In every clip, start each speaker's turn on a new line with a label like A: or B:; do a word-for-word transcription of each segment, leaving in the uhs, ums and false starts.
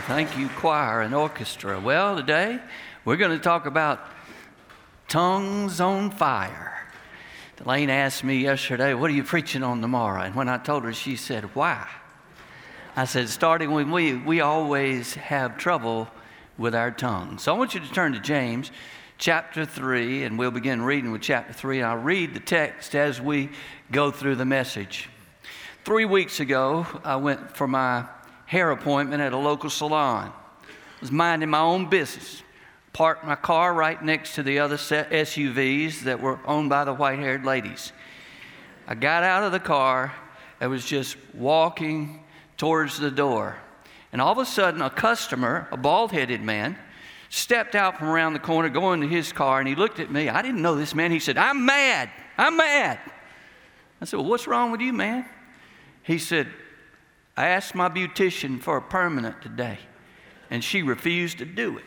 A: Thank you, choir and orchestra. Well, today we're going to talk about tongues on fire. Delane asked me yesterday, what are you preaching on tomorrow? And when I told her, she said, why? I said, starting when we, we always have trouble with our tongue. So I want you to turn to James chapter three, and we'll begin reading with chapter three. And I'll read the text as we go through the message. Three weeks ago, I went for my hair appointment at a local salon. I was minding my own business. Parked my car right next to the other S U Vs that were owned by the white-haired ladies. I got out of the car and was just walking towards the door. And all of a sudden, a customer, a bald-headed man, stepped out from around the corner going to his car, and he looked at me. I didn't know this man. He said, I'm mad. I'm mad. I said, well, what's wrong with you, man? He said, I asked my beautician for a permanent today, and she refused to do it.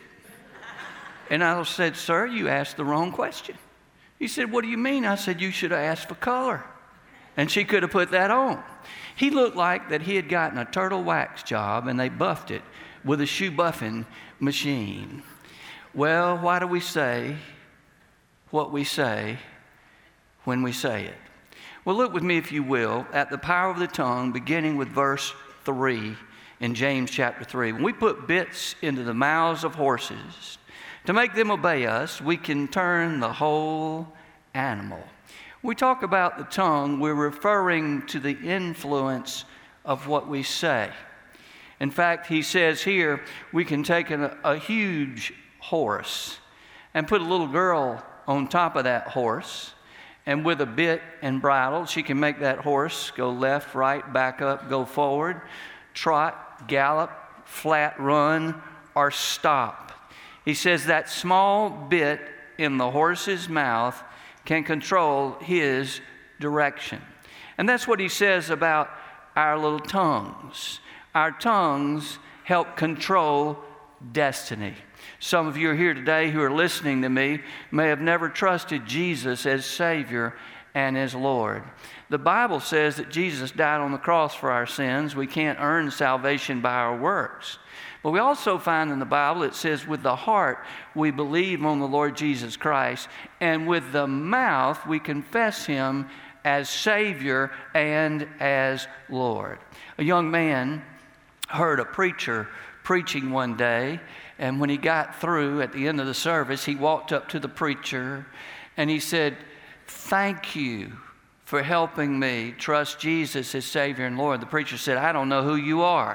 A: And I said, sir, you asked the wrong question. He said, what do you mean? I said, you should have asked for color, and she could have put that on. He looked like that he had gotten a turtle wax job, and they buffed it with a shoe buffing machine. Well, why do we say what we say when we say it? Well, look with me, if you will, at the power of the tongue, beginning with verse three in James chapter three. When we put bits into the mouths of horses to make them obey us, we can turn the whole animal. When we talk about the tongue, we're referring to the influence of what we say. In fact, he says here, we can take a, a huge horse and put a little girl on top of that horse, and with a bit and bridle, she can make that horse go left, right, back up, go forward, trot, gallop, flat run, or stop. He says that small bit in the horse's mouth can control his direction. And that's what he says about our little tongues. Our tongues help control destiny. Some of you are here today who are listening to me may have never trusted Jesus as Savior and as Lord. The Bible says that Jesus died on the cross for our sins. We can't earn salvation by our works. But we also find in the Bible it says with the heart we believe on the Lord Jesus Christ, and with the mouth we confess Him as Savior and as Lord. A young man heard a preacher preaching one day, and when he got through at the end of the service, he walked up to the preacher and he said, thank you for helping me trust Jesus as Savior and Lord. The preacher said, I don't know who you are.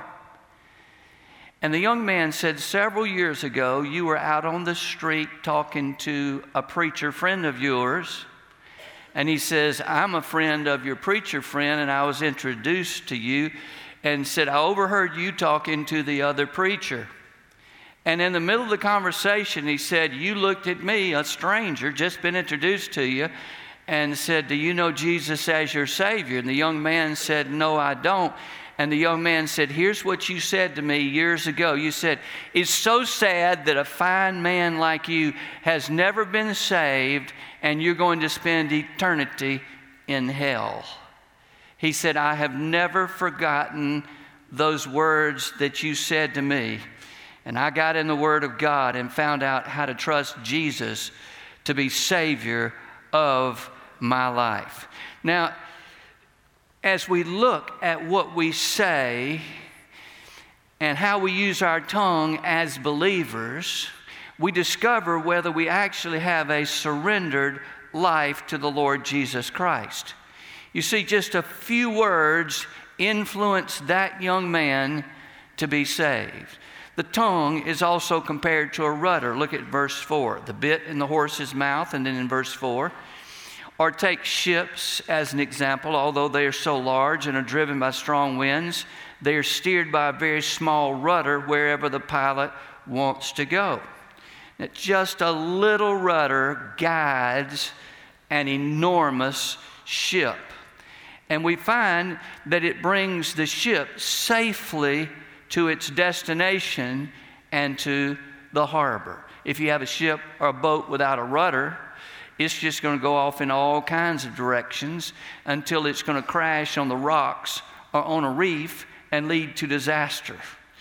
A: And the young man said, several years ago, you were out on the street talking to a preacher friend of yours. And he says, I'm a friend of your preacher friend, and I was introduced to you, and said, I overheard you talking to the other preacher. And in the middle of the conversation, he said, you looked at me, a stranger, just been introduced to you, and said, do you know Jesus as your Savior? And the young man said, no, I don't. And the young man said, here's what you said to me years ago. You said, it's so sad that a fine man like you has never been saved, and you're going to spend eternity in hell. He said, I have never forgotten those words that you said to me. And I got in the Word of God and found out how to trust Jesus to be Savior of my life. Now, as we look at what we say and how we use our tongue as believers, we discover whether we actually have a surrendered life to the Lord Jesus Christ. You see, just a few words influenced that young man to be saved. The tongue is also compared to a rudder. Look at verse four, the bit in the horse's mouth, and then in verse four. Or take ships as an example. Although they are so large and are driven by strong winds, they are steered by a very small rudder wherever the pilot wants to go. Now, just a little rudder guides an enormous ship. And we find that it brings the ship safely to its destination and to the harbor. If you have a ship or a boat without a rudder, it's just going to go off in all kinds of directions until it's going to crash on the rocks or on a reef and lead to disaster.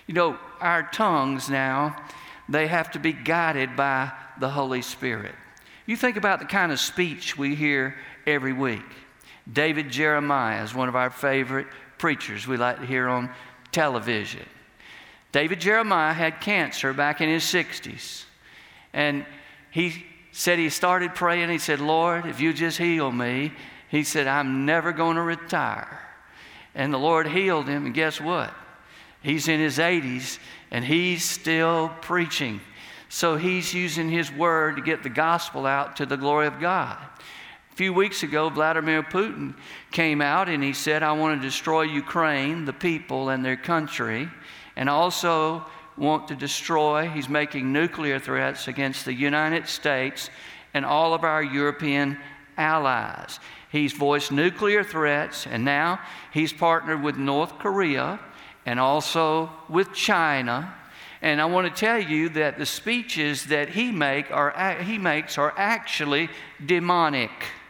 A: You know, our tongues now, they have to be guided by the Holy Spirit. You think about the kind of speech we hear every week. David Jeremiah is one of our favorite preachers we like to hear on television. David Jeremiah had cancer back in his sixties. And he said he started praying. He said, Lord, if you just heal me, he said, I'm never going to retire. And the Lord healed him. And guess what? He's in his eighties and he's still preaching. So he's using his word to get the gospel out to the glory of God. A few weeks ago, Vladimir Putin came out and he said, I want to destroy Ukraine, the people and their country, and also want to destroy, he's making nuclear threats against the United States and all of our European allies. He's voiced nuclear threats, and now he's partnered with North Korea and also with China. And I want to tell you that the speeches that he make are he makes are actually demonic.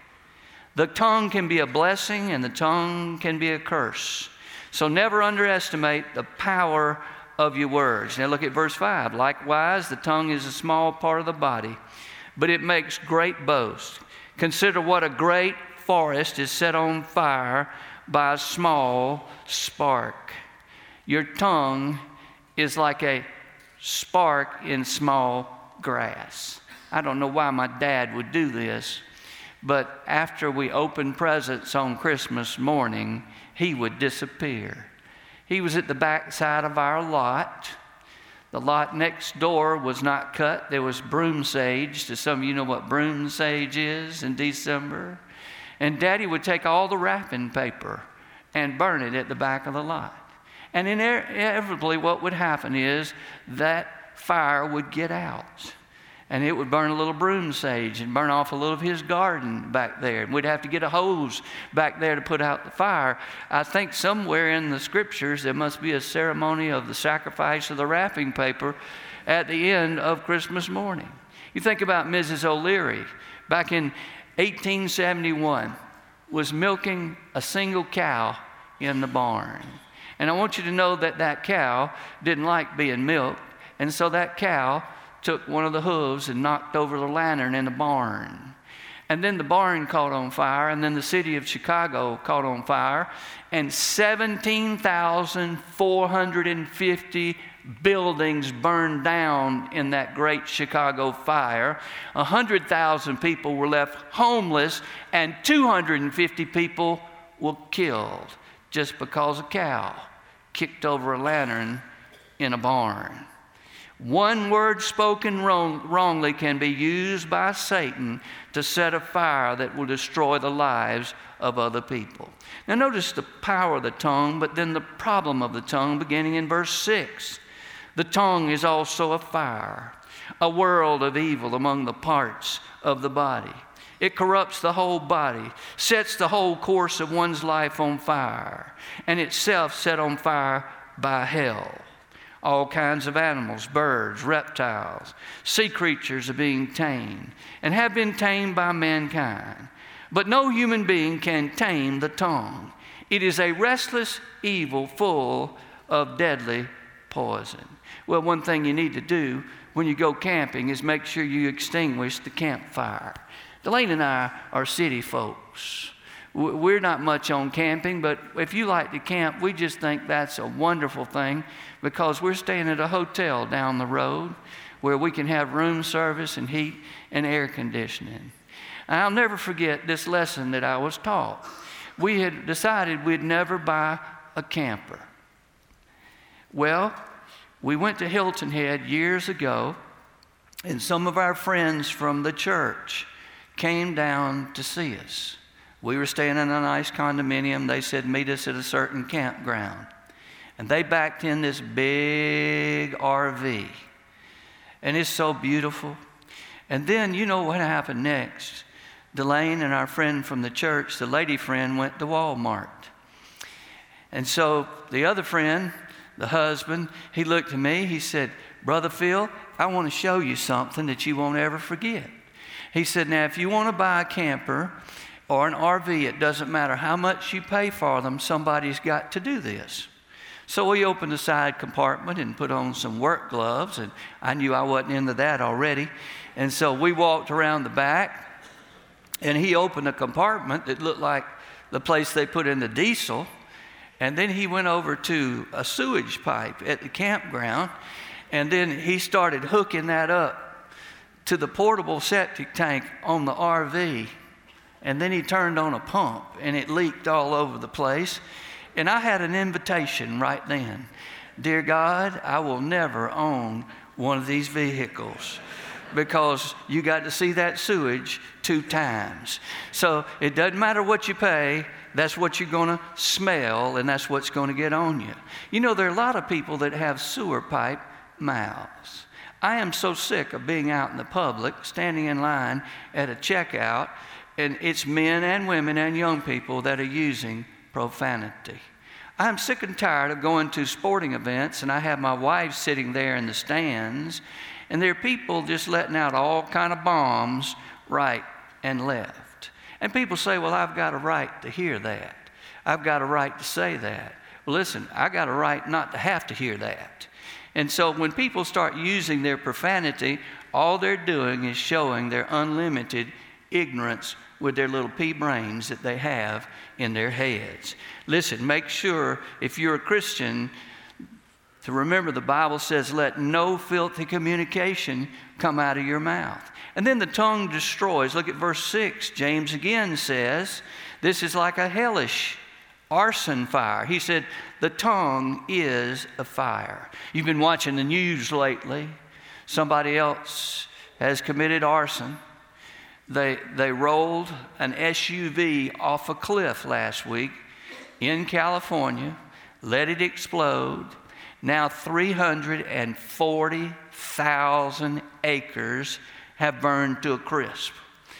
A: The tongue can be a blessing and the tongue can be a curse. So never underestimate the power of your words. Now look at verse five. Likewise, the tongue is a small part of the body, but it makes great boast. Consider what a great forest is set on fire by a small spark. Your tongue is like a spark in small grass. I don't know why my dad would do this, but after we opened presents on Christmas morning, he would disappear. He was at the back side of our lot. The lot next door was not cut. There was broom sage. Do some of you know what broom sage is in December? And Daddy would take all the wrapping paper and burn it at the back of the lot. And inevitably what would happen is that fire would get out. And it would burn a little broom sage and burn off a little of his garden back there. And we'd have to get a hose back there to put out the fire. I think somewhere in the scriptures there must be a ceremony of the sacrifice of the wrapping paper at the end of Christmas morning. You think about Missus O'Leary back in eighteen seventy-one was milking a single cow in the barn. And I want you to know that that cow didn't like being milked. And so that cow took one of the hooves and knocked over the lantern in the barn. And then the barn caught on fire, and then the city of Chicago caught on fire, and seventeen thousand four hundred fifty buildings burned down in that great Chicago fire. one hundred thousand people were left homeless, and two hundred fifty people were killed just because a cow kicked over a lantern in a barn. One word spoken wrong, wrongly can be used by Satan to set a fire that will destroy the lives of other people. Now notice the power of the tongue, but then the problem of the tongue beginning in verse six. The tongue is also a fire, a world of evil among the parts of the body. It corrupts the whole body, sets the whole course of one's life on fire, and itself set on fire by hell. All kinds of animals, birds, reptiles, sea creatures are being tamed and have been tamed by mankind. But no human being can tame the tongue. It is a restless evil full of deadly poison. Well, one thing you need to do when you go camping is make sure you extinguish the campfire. Delaney and I are city folks. We're not much on camping, but if you like to camp, we just think that's a wonderful thing because we're staying at a hotel down the road where we can have room service and heat and air conditioning. And I'll never forget this lesson that I was taught. We had decided we'd never buy a camper. Well, we went to Hilton Head years ago, and some of our friends from the church came down to see us. We were staying in a nice condominium. They said, meet us at a certain campground. And they backed in this big R V. And it's so beautiful. And then you know what happened next. Delane and our friend from the church, the lady friend, went to Walmart. And so the other friend, the husband, he looked at me. He said, Brother Phil, I want to show you something that you won't ever forget. He said, now if you want to buy a camper or an R V, it doesn't matter how much you pay for them, somebody's got to do this. So we opened the side compartment and put on some work gloves, and I knew I wasn't into that already. And so we walked around the back, and he opened a compartment that looked like the place they put in the diesel. And then he went over to a sewage pipe at the campground, and then he started hooking that up to the portable septic tank on the R V. And then he turned on a pump, and it leaked all over the place. And I had an invitation right then. Dear God, I will never own one of these vehicles, because you got to see that sewage two times. So it doesn't matter what you pay, that's what you're going to smell, and that's what's going to get on you. You know, there are a lot of people that have sewer pipe mouths. I am so sick of being out in the public, standing in line at a checkout, and it's men and women and young people that are using profanity. I'm sick and tired of going to sporting events, and I have my wife sitting there in the stands, and there are people just letting out all kind of bombs right and left. And people say, well, I've got a right to hear that. I've got a right to say that. Well, listen, I got a right not to have to hear that. And so when people start using their profanity, all they're doing is showing their unlimited ignorance with their little pea brains that they have in their heads. Listen, make sure if you're a Christian to remember the Bible says, let no filthy communication come out of your mouth. And then the tongue destroys. Look at verse six. James again says, this is like a hellish arson fire. He said, the tongue is a fire. You've been watching the news lately. Somebody else has committed arson. They, they rolled an S U V off a cliff last week in California, let it explode. Now three hundred forty thousand acres have burned to a crisp.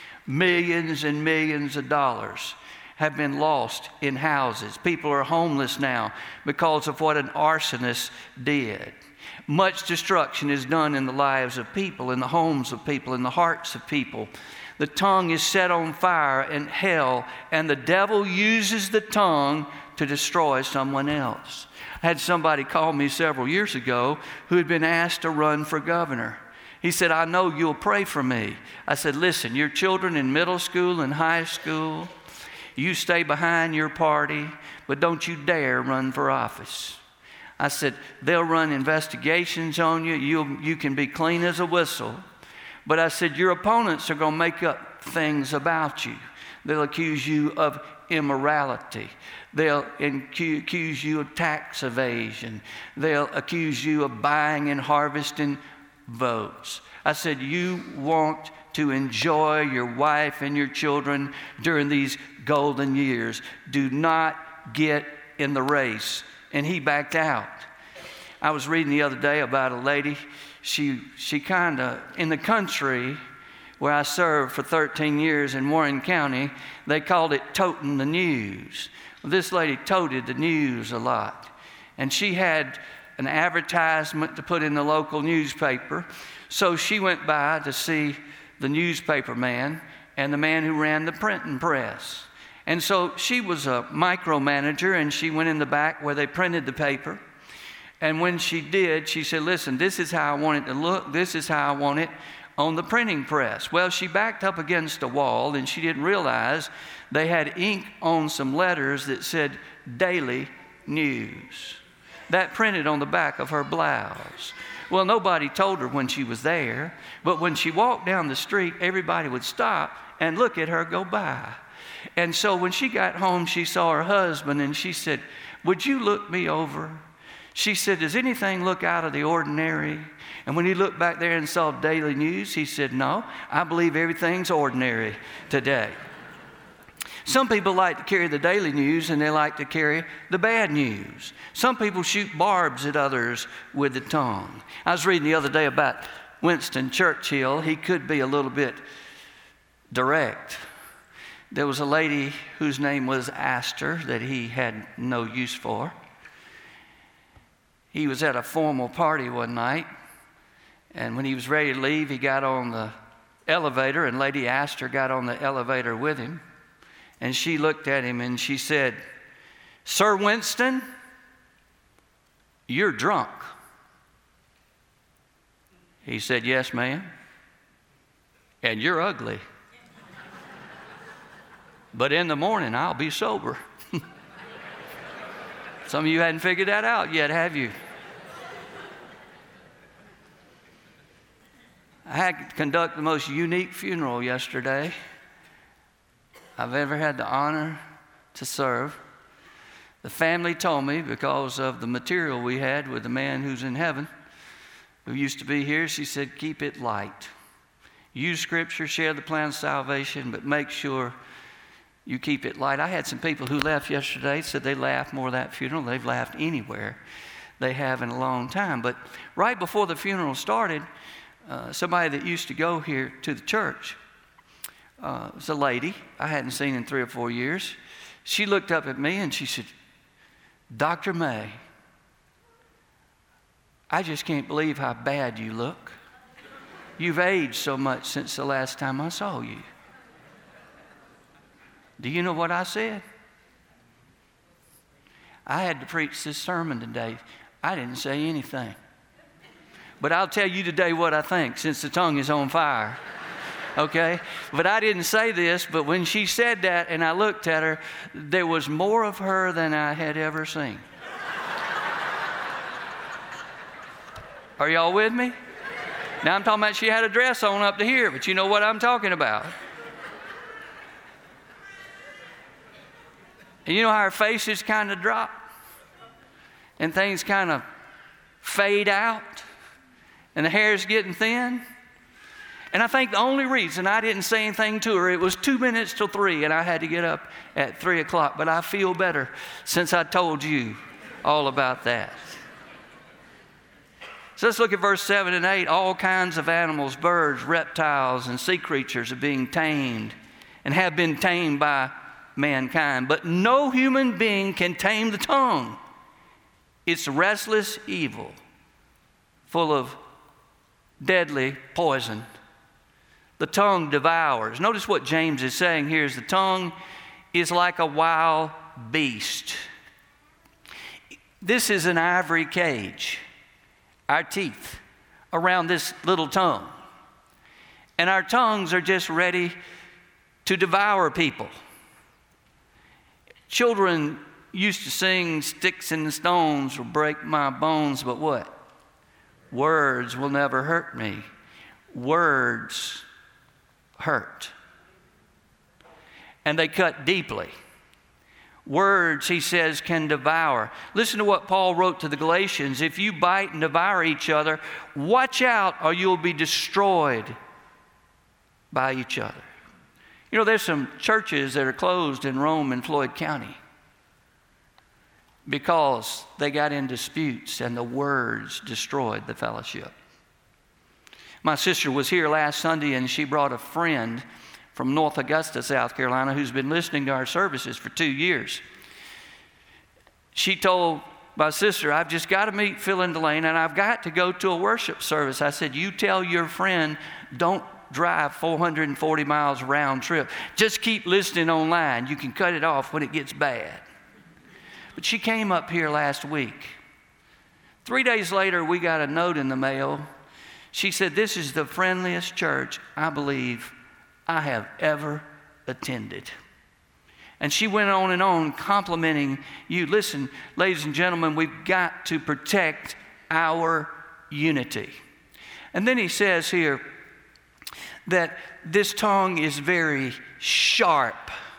A: Millions and millions of dollars have been lost in houses. People are homeless now because of what an arsonist did. Much destruction is done in the lives of people, in the homes of people, in the hearts of people. The tongue is set on fire in hell, and the devil uses the tongue to destroy someone else. I had somebody call me several years ago who had been asked to run for governor. He said, I know you'll pray for me. I said, listen, your children in middle school and high school, you stay behind your party, but don't you dare run for office. I said, they'll run investigations on you. You you can be clean as a whistle. But I said, your opponents are going to make up things about you. They'll accuse you of immorality. They'll accuse you of tax evasion. They'll accuse you of buying and harvesting votes. I said, you want to enjoy your wife and your children during these golden years. Do not get in the race. And he backed out. I was reading the other day about a lady. She, she kind of, in the country where I served for thirteen years in Warren County, they called it toting the news. Well, this lady toted the news a lot. And she had an advertisement to put in the local newspaper. So she went by to see the newspaper man and the man who ran the printing press. And so she was a micromanager, and she went in the back where they printed the paper. And when she did, she said, listen, this is how I want it to look. This is how I want it on the printing press. Well, she backed up against a wall, and she didn't realize they had ink on some letters that said Daily News. That printed on the back of her blouse. Well, nobody told her when she was there, but when she walked down the street, everybody would stop and look at her go by. And so when she got home, she saw her husband, and she said, would you look me over? She said, does anything look out of the ordinary? And when he looked back there and saw Daily News, he said, no, I believe everything's ordinary today. Some people like to carry the daily news, and they like to carry the bad news. Some people shoot barbs at others with the tongue. I was reading the other day about Winston Churchill. He could be a little bit direct. There was a lady whose name was Astor that he had no use for. He was at a formal party one night, and when he was ready to leave, he got on the elevator, and Lady Astor got on the elevator with him. And she looked at him and she said, Sir Winston, you're drunk. He said, yes, ma'am. And you're ugly. But in the morning, I'll be sober. Some of you hadn't figured that out yet, have you? I had to conduct the most unique funeral yesterday I've ever had the honor to serve. The family told me, because of the material we had with the man who's in heaven, who used to be here, she said, keep it light. Use Scripture, share the plan of salvation, but make sure you keep it light. I had some people who left yesterday, said they laughed more at that funeral. They've laughed anywhere they have in a long time. But right before the funeral started, uh, somebody that used to go here to the church, uh, was a lady I hadn't seen in three or four years. She looked up at me and she said, Doctor May, I just can't believe how bad you look. You've aged so much since the last time I saw you. Do you know what I said? I had to preach this sermon today. I didn't say anything. But I'll tell you today what I think, since the tongue is on fire. Okay? But I didn't say this, but when she said that and I looked at her, there was more of her than I had ever seen. Are y'all with me? Now I'm talking about she had a dress on up to here, but you know what I'm talking about. And you know how her faces kind of drop and things kind of fade out and the hair's getting thin? And I think the only reason I didn't say anything to her, it was two minutes till three and I had to get up at three o'clock. But I feel better since I told you all about that. So let's look at verse seven and eight. All kinds of animals, birds, reptiles, and sea creatures are being tamed and have been tamed by mankind. But no human being can tame the tongue. It's restless evil, full of deadly poison. The tongue devours. Notice what James is saying here is the tongue is like a wild beast. This is an ivory cage, our teeth, around this little tongue. And our tongues are just ready to devour people. Children used to sing, sticks and stones will break my bones, but what? Words will never hurt me. Words hurt. And they cut deeply. Words, he says, can devour. Listen to what Paul wrote to the Galatians. If you bite and devour each other, watch out or you'll be destroyed by each other. You know, there's some churches that are closed in Rome and Floyd County because they got in disputes and the words destroyed the fellowship. My sister was here last Sunday and she brought a friend from North Augusta, South Carolina, who's been listening to our services for two years. She told my sister, I've just got to meet Phil and Delane and I've got to go to a worship service. I said, you tell your friend, don't drive four hundred forty miles round trip. Just keep listening online. You can cut it off when it gets bad. But she came up here last week. Three days later, we got a note in the mail. She said, this is the friendliest church I believe I have ever attended. And she went on and on complimenting you. Listen, ladies and gentlemen, we've got to protect our unity. And then he says here that this tongue is very sharp.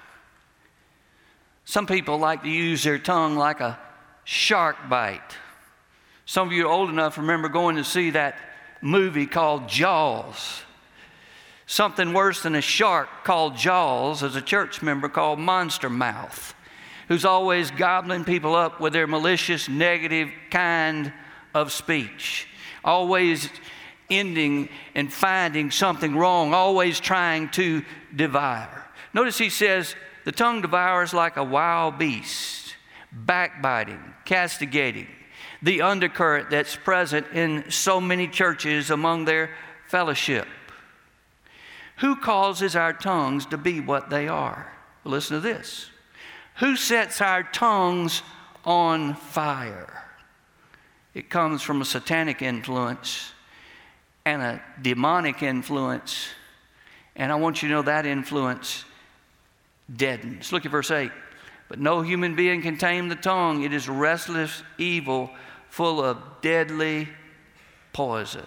A: Some people like to use their tongue like a shark bite. Some of you are old enough to remember going to see that movie called Jaws. Something worse than a shark called Jaws is a church member called Monster Mouth, who's always gobbling people up with their malicious, negative kind of speech, always ending and finding something wrong, always trying to devour. Notice he says, the tongue devours like a wild beast, backbiting, castigating, the undercurrent that's present in so many churches among their fellowship. Who causes our tongues to be what they are? Well, listen to this. Who sets our tongues on fire? It comes from a satanic influence and a demonic influence. And I want you to know that influence deadens. Look at verse eight. But no human being can tame the tongue. It is restless evil, full of deadly poison.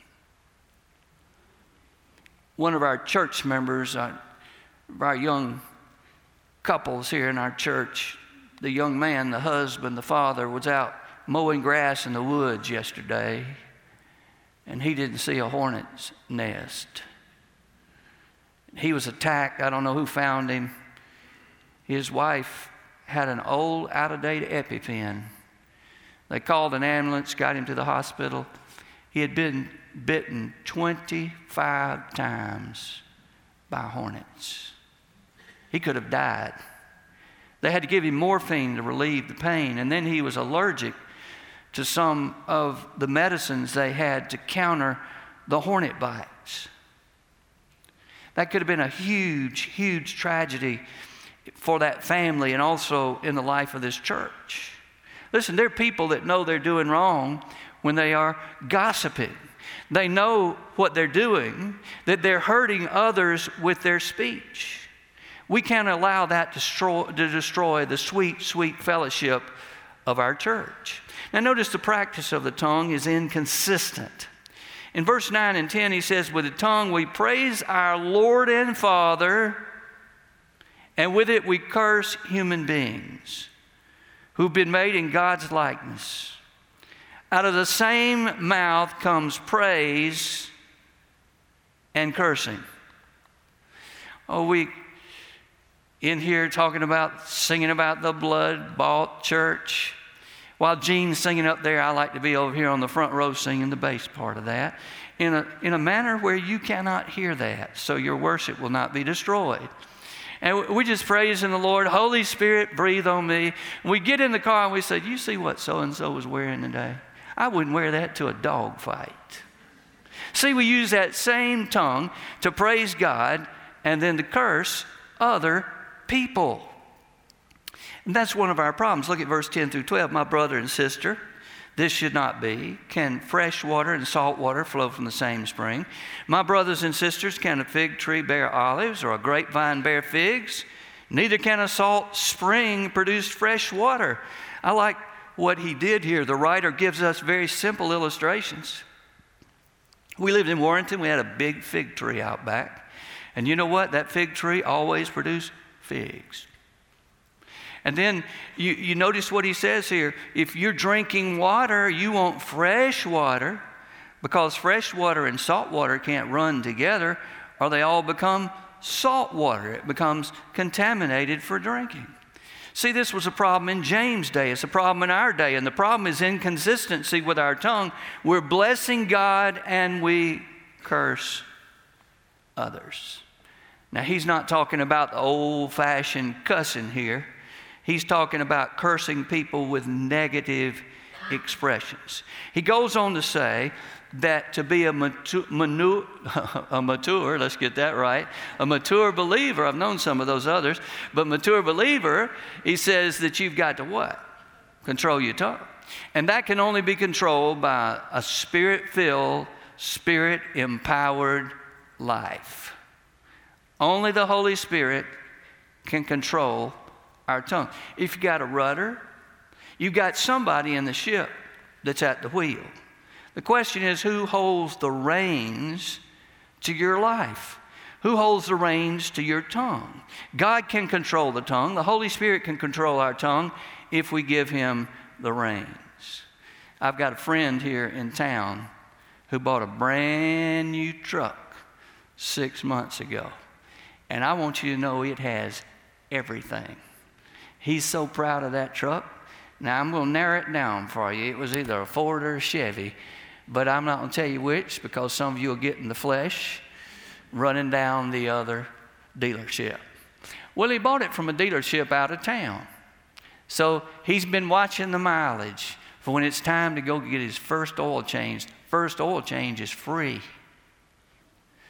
A: One of our church members, our, our young couples here in our church, the young man, the husband, the father, was out mowing grass in the woods yesterday, and he didn't see a hornet's nest. He was attacked. I don't know who found him. His wife had an old, out-of-date EpiPen. They called an ambulance, got him to the hospital. He had been bitten twenty-five times by hornets. He could have died. They had to give him morphine to relieve the pain, and then he was allergic to some of the medicines they had to counter the hornet bites. That could have been a huge, huge tragedy for that family and also in the life of this church. Listen, there are people that know they're doing wrong when they are gossiping. They know what they're doing, that they're hurting others with their speech. We can't allow that to destroy, to destroy the sweet, sweet fellowship of our church. Now notice the practice of the tongue is inconsistent. In verse nine and ten, he says, with the tongue we praise our Lord and Father, and with it we curse human beings who've been made in God's likeness. Out of the same mouth comes praise and cursing. Oh, we in here talking about, singing about the blood-bought church. While Gene's singing up there, I like to be over here on the front row singing the bass part of that in a, in a manner where you cannot hear that, so your worship will not be destroyed. And we just praising the Lord. Holy Spirit, breathe on me. We get in the car and we say, you see what so-and-so was wearing today? I wouldn't wear that to a dog fight. See, we use that same tongue to praise God and then to curse other people. And that's one of our problems. Look at verse ten through twelve. My brother and sister, this should not be. Can fresh water and salt water flow from the same spring? My brothers and sisters, can a fig tree bear olives or a grapevine bear figs? Neither can a salt spring produce fresh water. I like what he did here. The writer gives us very simple illustrations. We lived in Warrenton. We had a big fig tree out back. And you know what? That fig tree always produced figs. And then you, you notice what he says here. If you're drinking water, you want fresh water, because fresh water and salt water can't run together, or they all become salt water. It becomes contaminated for drinking. See, this was a problem in James' day. It's a problem in our day. And the problem is inconsistency with our tongue. We're blessing God and we curse others. Now, he's not talking about the old-fashioned cussing here. He's talking about cursing people with negative expressions. He goes on to say that to be a mature, manu, a mature, let's get that right, a mature believer, I've known some of those others, but mature believer, he says that you've got to what? Control your tongue. And that can only be controlled by a spirit-filled, spirit-empowered life. Only the Holy Spirit can control our tongue. If you got a rudder, you've got somebody in the ship that's at the wheel. The question is, who holds the reins to your life? Who holds the reins to your tongue? God can control the tongue. The Holy Spirit can control our tongue if we give him the reins. I've got a friend here in town who bought a brand new truck six months ago. And I want you to know it has everything. He's so proud of that truck. Now, I'm going to narrow it down for you. It was either a Ford or a Chevy, but I'm not going to tell you which, because some of you will get in the flesh running down the other dealership. Well, he bought it from a dealership out of town. So he's been watching the mileage for when it's time to go get his first oil change. First oil change is free.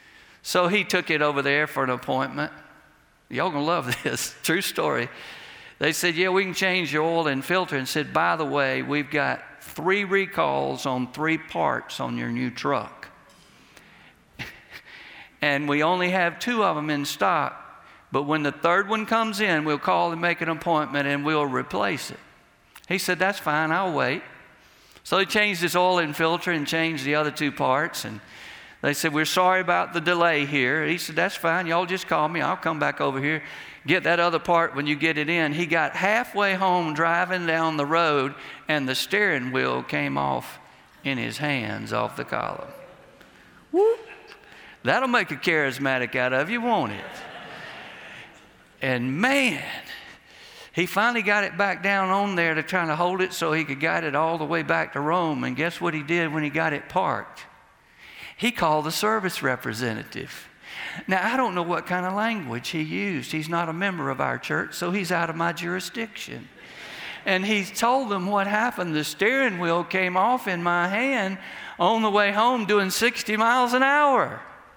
A: So he took it over there for an appointment. Y'all going to love this. True story. They said, yeah, we can change your oil and filter. And said, by the way, we've got three recalls on three parts on your new truck. And we only have two of them in stock. But when the third one comes in, we'll call and make an appointment and we'll replace it. He said, that's fine, I'll wait. So he changed his oil and filter and changed the other two parts. And they said, we're sorry about the delay here. He said, that's fine, y'all just call me. I'll come back over here, get that other part when you get it in. He got halfway home driving down the road and the steering wheel came off in his hands off the column. Whoop. That'll make a charismatic out of you, won't it? And man, he finally got it back down on there to try to hold it so he could guide it all the way back to Rome. And guess what he did when he got it parked? He called the service representative. Now, I don't know what kind of language he used. He's not a member of our church, so he's out of my jurisdiction. And he told them what happened. The steering wheel came off in my hand on the way home doing sixty miles an hour.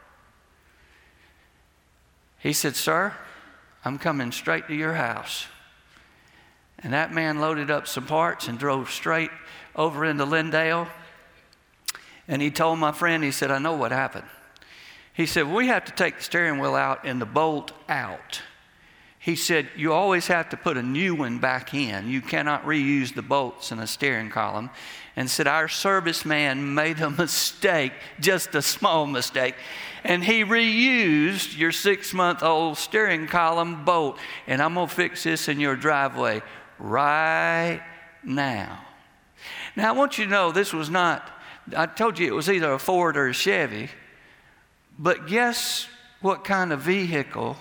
A: He said, sir, I'm coming straight to your house. And that man loaded up some parts and drove straight over into Lindale. And he told my friend, he said, I know what happened. He said, we have to take the steering wheel out and the bolt out. He said, you always have to put a new one back in. You cannot reuse the bolts in a steering column. And said, our serviceman made a mistake, just a small mistake. And he reused your six-month-old steering column bolt. And I'm going to fix this in your driveway right now. Now, I want you to know this was not, I told you it was either a Ford or a Chevy. But guess what kind of vehicle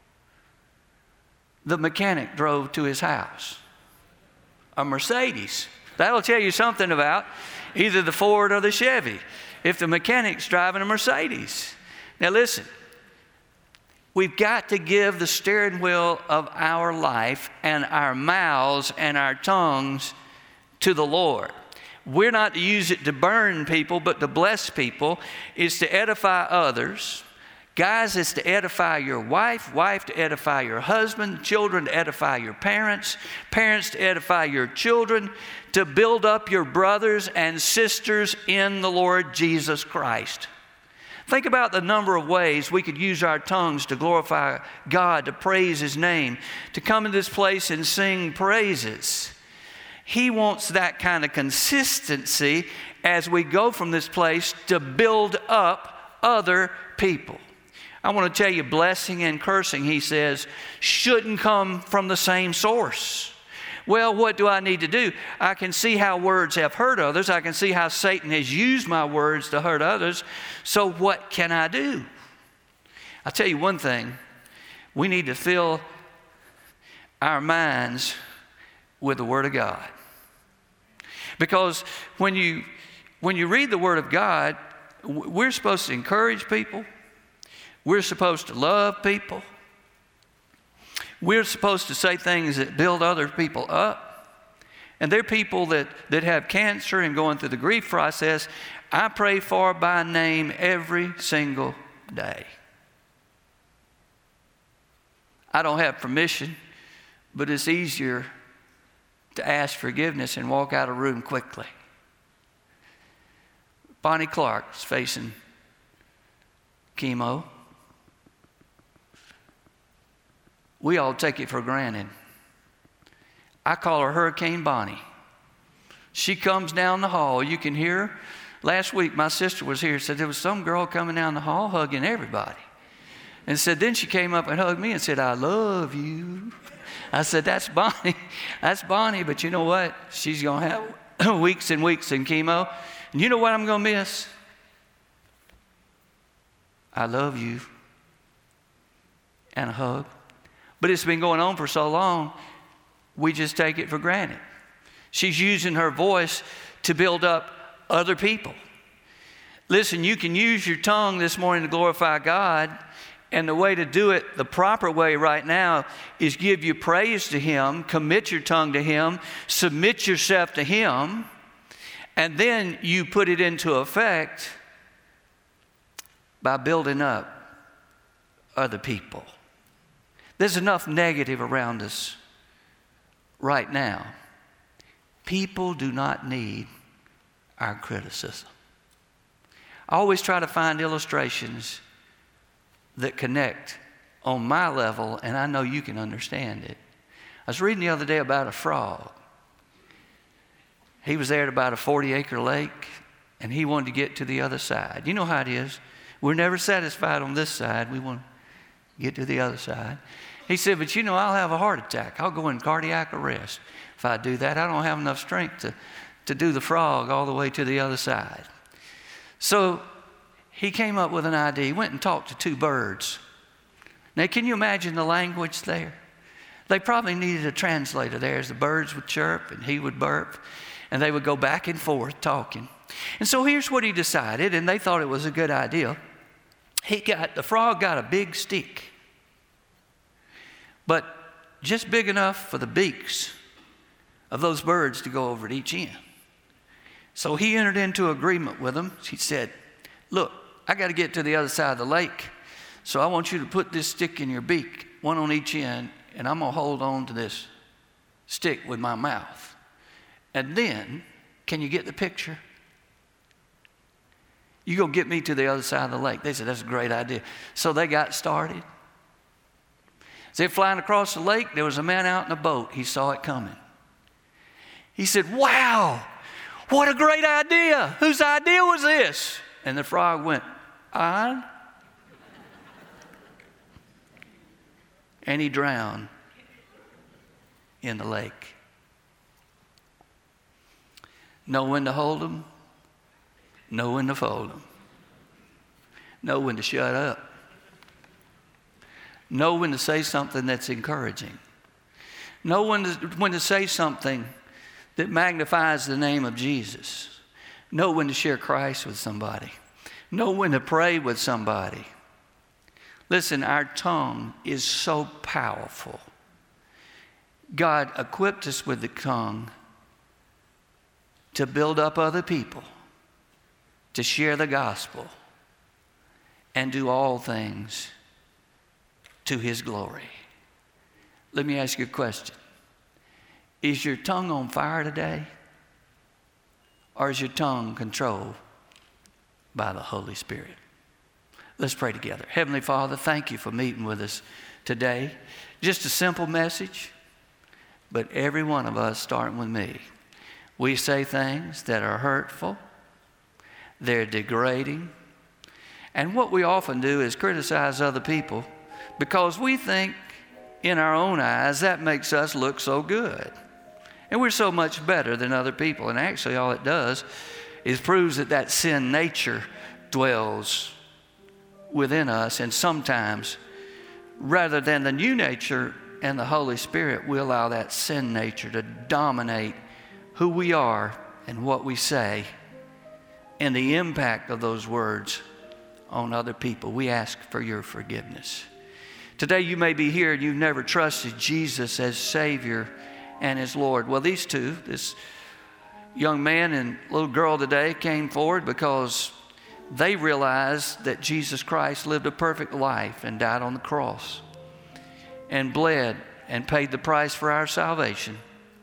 A: the mechanic drove to his house? A Mercedes. That'll tell you something about either the Ford or the Chevy, if the mechanic's driving a Mercedes. Now listen, we've got to give the steering wheel of our life and our mouths and our tongues to the Lord. We're not to use it to burn people, but to bless people. It's to edify others. Guys, it's to edify your wife, wife to edify your husband, children to edify your parents, parents to edify your children, to build up your brothers and sisters in the Lord Jesus Christ. Think about the number of ways we could use our tongues to glorify God, to praise His name, to come into this place and sing praises. He wants that kind of consistency as we go from this place to build up other people. I want to tell you, blessing and cursing, he says, shouldn't come from the same source. Well, what do I need to do? I can see how words have hurt others. I can see how Satan has used my words to hurt others. So what can I do? I'll tell you one thing. We need to fill our minds with the Word of God. Because when you, when you read the Word of God, we're supposed to encourage people. We're supposed to love people. We're supposed to say things that build other people up. And there are people that, that have cancer and going through the grief process. I pray for by name every single day. I don't have permission, but it's easier to ask forgiveness and walk out of the room quickly. Bonnie Clark is facing chemo. We all take it for granted. I call her Hurricane Bonnie. She comes down the hall. You can hear her. Last week, my sister was here and said there was some girl coming down the hall hugging everybody. And said, then she came up and hugged me and said, I love you. I said, that's Bonnie. That's Bonnie, but you know what? She's going to have weeks and weeks in chemo. And you know what I'm going to miss? I love you. And a hug. But it's been going on for so long, we just take it for granted. She's using her voice to build up other people. Listen, you can use your tongue this morning to glorify God, and the way to do it, the proper way right now, is give you praise to Him, commit your tongue to Him, submit yourself to Him, and then you put it into effect by building up other people. There's enough negative around us right now, people do not need our criticism. I always try to find illustrations that connect on my level, and I know you can understand it. I was reading the other day about a frog. He was there at about a forty acre lake, and he wanted to get to the other side. You know how it is. We're never satisfied on this side. We want to get to the other side. He said, but you know, I'll have a heart attack. I'll go in cardiac arrest if I do that. I don't have enough strength to, to do the frog all the way to the other side. So he came up with an idea. He went and talked to two birds. Now, can you imagine the language there? They probably needed a translator there as the birds would chirp and he would burp, and they would go back and forth talking. And so here's what he decided, and they thought it was a good idea. He got, the frog got a big stick, but just big enough for the beaks of those birds to go over at each end. So he entered into agreement with them. He said, look, I got to get to the other side of the lake, so I want you to put this stick in your beak, one on each end, and I'm going to hold on to this stick with my mouth. And then, can you get the picture? You go get me to the other side of the lake. They said, that's a great idea. So they got started. As they're flying across the lake, there was a man out in a boat. He saw it coming. He said, wow, what a great idea. Whose idea was this? And the frog went, "Mine." And he drowned in the lake. Know when to hold him, know when to fold him, know when to shut up, know when to say something that's encouraging, know when to, when to say something that magnifies the name of Jesus, know when to share Christ with somebody, know when to pray with somebody. Listen, our tongue is so powerful. God equipped us with the tongue to build up other people, to share the gospel, and do all things to His glory. Let me ask you a question. Is your tongue on fire today? Or is your tongue controlled by the Holy Spirit? Let's pray together. Heavenly Father, thank you for meeting with us today. Just a simple message, but every one of us, starting with me, we say things that are hurtful, they're degrading, and what we often do is criticize other people because we think in our own eyes that makes us look so good. And we're so much better than other people. And actually all it does is proves that that sin nature dwells within us. And sometimes, rather than the new nature and the Holy Spirit, we allow that sin nature to dominate who we are and what we say and the impact of those words on other people. We ask for your forgiveness. Today you may be here and you've never trusted Jesus as Savior and as Lord. Well, these two, this young man and little girl today, came forward because they realized that Jesus Christ lived a perfect life and died on the cross and bled and paid the price for our salvation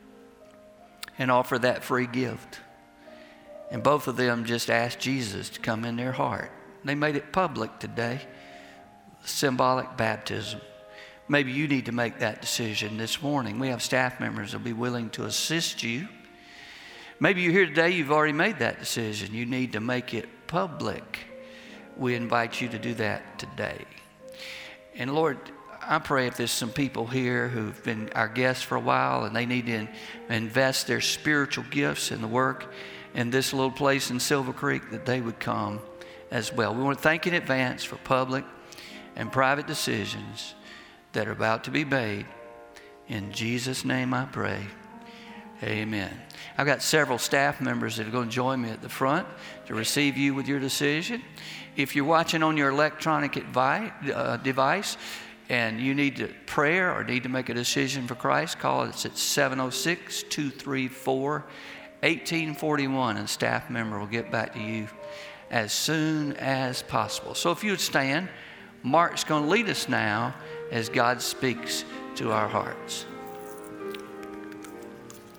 A: and offered that free gift. And both of them just asked Jesus to come in their heart. They made it public today, symbolic baptism. Maybe you need to make that decision this morning. We have staff members that will be willing to assist you. Maybe you're here today, you've already made that decision. You need to make it public. We invite you to do that today. And Lord, I pray if there's some people here who've been our guests for a while and they need to invest their spiritual gifts in the work in this little place in Silver Creek, that they would come as well. We want to thank you in advance for public and private decisions that are about to be made. In Jesus' name I pray. Amen. I've got several staff members that are going to join me at the front to receive you with your decision. If you're watching on your electronic advi- uh, device and you need to prayer or need to make a decision for Christ, call us at seven oh six, two three four, one eight four one, and a staff member will get back to you as soon as possible. So if you would stand, Mark's going to lead us now as God speaks to our hearts.